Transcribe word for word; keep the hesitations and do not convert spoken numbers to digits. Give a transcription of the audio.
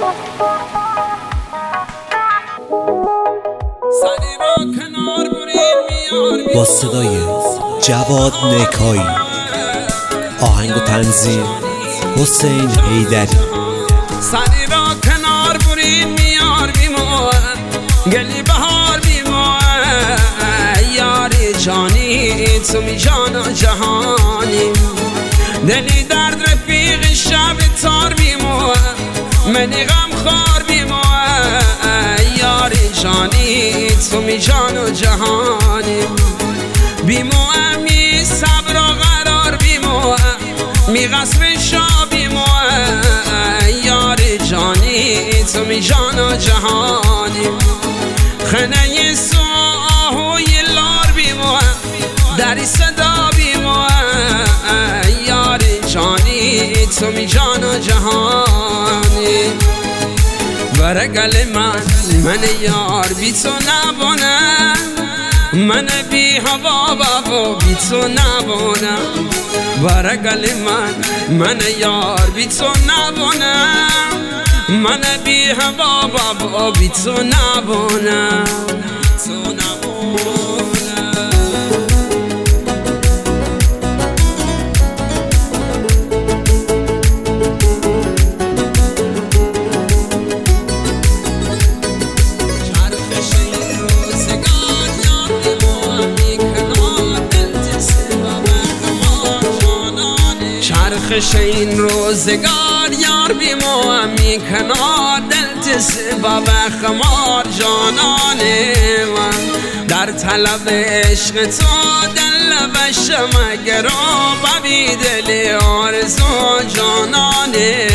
با صدای جواد نکایی، آهنگ و تنظیم حسین حیدری. سری را کنار برین میار بیمو گلی بهار بیمو یاری جانی تو می جان و جهانی دلی درد رفیق شب تار بیمو منی غم خار بیمو یاری جانی تو می جان و جهانی بیمو می صبر و قرار بیمو می قصر شا بیمو یاری جانی تو می جان و جهانی خنه سو آهوی لار بیمو دری صدا بیمو یاری جانی تو می جان و جهانی برگل من من یار بی تو نبونم من بی هوا بابا بی تو نبونم برگل من من یار بی تو نبونم من بی هوا بابا بی تو نبونم تو نبونم چرخش این روزگار یار بیمو همی کنار دلت سبب خمار جانان من در طلب عشق تو دل بشم اگر ببی دل آرزو جانان